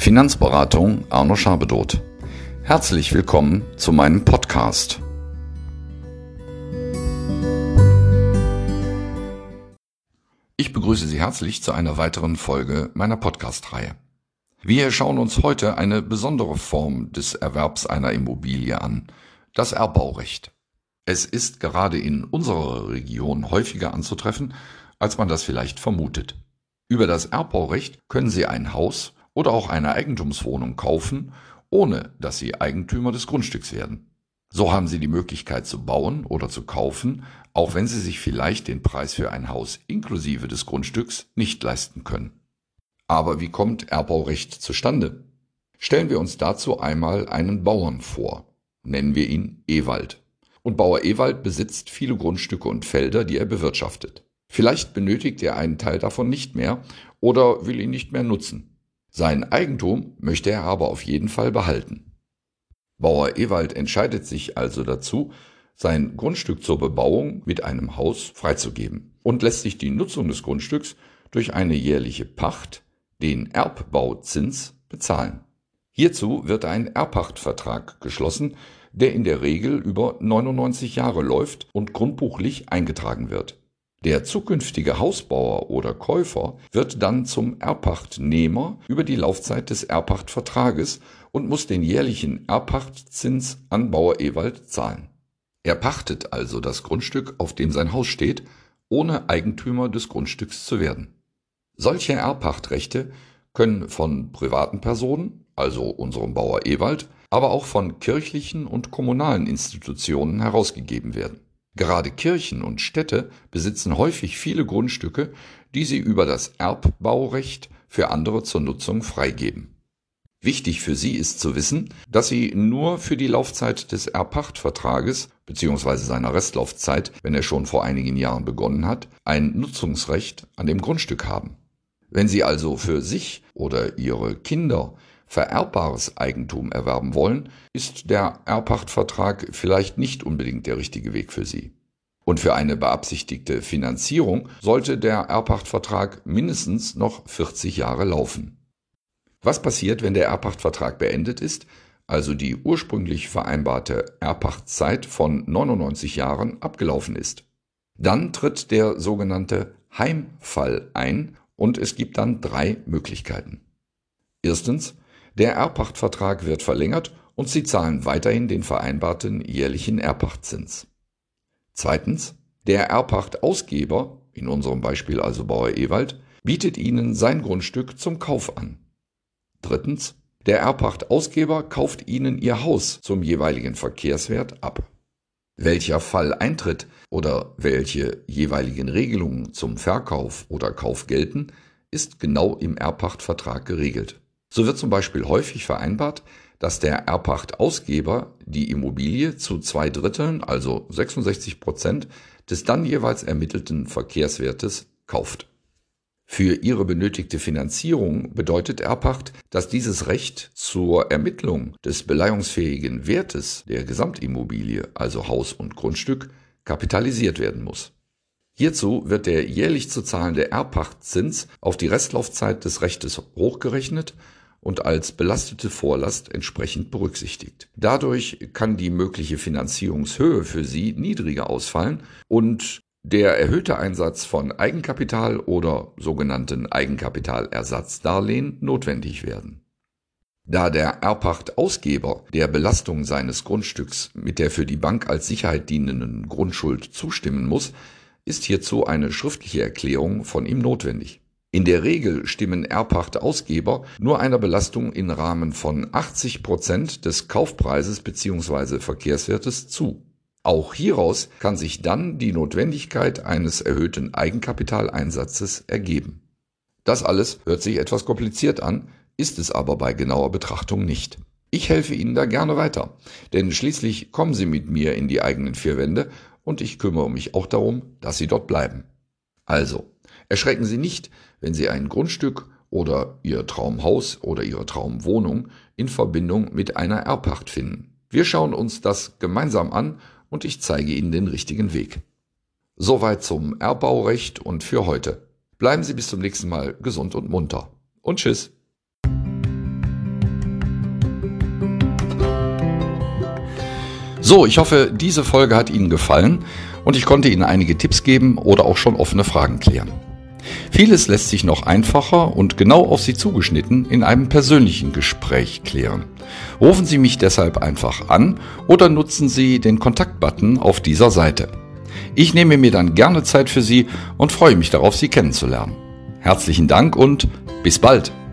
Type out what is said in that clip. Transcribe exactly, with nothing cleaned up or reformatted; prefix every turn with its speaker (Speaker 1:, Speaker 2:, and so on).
Speaker 1: Finanzberatung Arno Schabedoth. Herzlich willkommen zu meinem Podcast. Ich begrüße Sie herzlich zu einer weiteren Folge meiner Podcast-Reihe. Wir schauen uns heute eine besondere Form des Erwerbs einer Immobilie an, das Erbbaurecht. Es ist gerade in unserer Region häufiger anzutreffen, als man das vielleicht vermutet. Über das Erbbaurecht können Sie ein Haus oder auch eine Eigentumswohnung kaufen, ohne dass Sie Eigentümer des Grundstücks werden. So haben Sie die Möglichkeit zu bauen oder zu kaufen, auch wenn Sie sich vielleicht den Preis für ein Haus inklusive des Grundstücks nicht leisten können. Aber wie kommt Erbbaurecht zustande? Stellen wir uns dazu einmal einen Bauern vor. Nennen wir ihn Ewald. Und Bauer Ewald besitzt viele Grundstücke und Felder, die er bewirtschaftet. Vielleicht benötigt er einen Teil davon nicht mehr oder will ihn nicht mehr nutzen. Sein Eigentum möchte er aber auf jeden Fall behalten. Bauer Ewald entscheidet sich also dazu, sein Grundstück zur Bebauung mit einem Haus freizugeben und lässt sich die Nutzung des Grundstücks durch eine jährliche Pacht, den Erbbauzins, bezahlen. Hierzu wird ein Erbpachtvertrag geschlossen, der in der Regel über neunundneunzig Jahre läuft und grundbuchlich eingetragen wird. Der zukünftige Hausbauer oder Käufer wird dann zum Erbpachtnehmer über die Laufzeit des Erbpachtvertrages und muss den jährlichen Erbpachtzins an Bauer Ewald zahlen. Er pachtet also das Grundstück, auf dem sein Haus steht, ohne Eigentümer des Grundstücks zu werden. Solche Erbpachtrechte können von privaten Personen, also unserem Bauer Ewald, aber auch von kirchlichen und kommunalen Institutionen herausgegeben werden. Gerade Kirchen und Städte besitzen häufig viele Grundstücke, die sie über das Erbbaurecht für andere zur Nutzung freigeben. Wichtig für Sie ist zu wissen, dass Sie nur für die Laufzeit des Erbpachtvertrages bzw. seiner Restlaufzeit, wenn er schon vor einigen Jahren begonnen hat, ein Nutzungsrecht an dem Grundstück haben. Wenn Sie also für sich oder Ihre Kinder vererbbares Eigentum erwerben wollen, ist der Erbpachtvertrag vielleicht nicht unbedingt der richtige Weg für Sie. Und für eine beabsichtigte Finanzierung sollte der Erbpachtvertrag mindestens noch vierzig Jahre laufen. Was passiert, wenn der Erbpachtvertrag beendet ist, also die ursprünglich vereinbarte Erbpachtzeit von neunundneunzig Jahren abgelaufen ist? Dann tritt der sogenannte Heimfall ein und es gibt dann drei Möglichkeiten. Erstens, der Erbpachtvertrag wird verlängert und Sie zahlen weiterhin den vereinbarten jährlichen Erbpachtzins. Zweitens, der Erbpachtausgeber, in unserem Beispiel also Bauer Ewald, bietet Ihnen sein Grundstück zum Kauf an. Drittens, der Erbpachtausgeber kauft Ihnen Ihr Haus zum jeweiligen Verkehrswert ab. Welcher Fall eintritt oder welche jeweiligen Regelungen zum Verkauf oder Kauf gelten, ist genau im Erbpachtvertrag geregelt. So wird zum Beispiel häufig vereinbart, dass der Erbpachtausgeber die Immobilie zu zwei Dritteln, also sechsundsechzig Prozent, des dann jeweils ermittelten Verkehrswertes kauft. Für Ihre benötigte Finanzierung bedeutet Erbpacht, dass dieses Recht zur Ermittlung des beleihungsfähigen Wertes der Gesamtimmobilie, also Haus und Grundstück, kapitalisiert werden muss. Hierzu wird der jährlich zu zahlende Erbpachtzins auf die Restlaufzeit des Rechtes hochgerechnet und als belastete Vorlast entsprechend berücksichtigt. Dadurch kann die mögliche Finanzierungshöhe für Sie niedriger ausfallen und der erhöhte Einsatz von Eigenkapital oder sogenannten Eigenkapitalersatzdarlehen notwendig werden. Da der Erbpachtausgeber der Belastung seines Grundstücks mit der für die Bank als Sicherheit dienenden Grundschuld zustimmen muss, ist hierzu eine schriftliche Erklärung von ihm notwendig. In der Regel stimmen Erbpachtausgeber nur einer Belastung im Rahmen von achtzig Prozent des Kaufpreises bzw. Verkehrswertes zu. Auch hieraus kann sich dann die Notwendigkeit eines erhöhten Eigenkapitaleinsatzes ergeben. Das alles hört sich etwas kompliziert an, ist es aber bei genauer Betrachtung nicht. Ich helfe Ihnen da gerne weiter, denn schließlich kommen Sie mit mir in die eigenen vier Wände und ich kümmere mich auch darum, dass Sie dort bleiben. Also, erschrecken Sie nicht, wenn Sie ein Grundstück oder Ihr Traumhaus oder Ihre Traumwohnung in Verbindung mit einer Erbpacht finden. Wir schauen uns das gemeinsam an und ich zeige Ihnen den richtigen Weg. Soweit zum Erbbaurecht und für heute. Bleiben Sie bis zum nächsten Mal gesund und munter. Und tschüss. So, ich hoffe, diese Folge hat Ihnen gefallen und ich konnte Ihnen einige Tipps geben oder auch schon offene Fragen klären. Vieles lässt sich noch einfacher und genau auf Sie zugeschnitten in einem persönlichen Gespräch klären. Rufen Sie mich deshalb einfach an oder nutzen Sie den Kontaktbutton auf dieser Seite. Ich nehme mir dann gerne Zeit für Sie und freue mich darauf, Sie kennenzulernen. Herzlichen Dank und bis bald!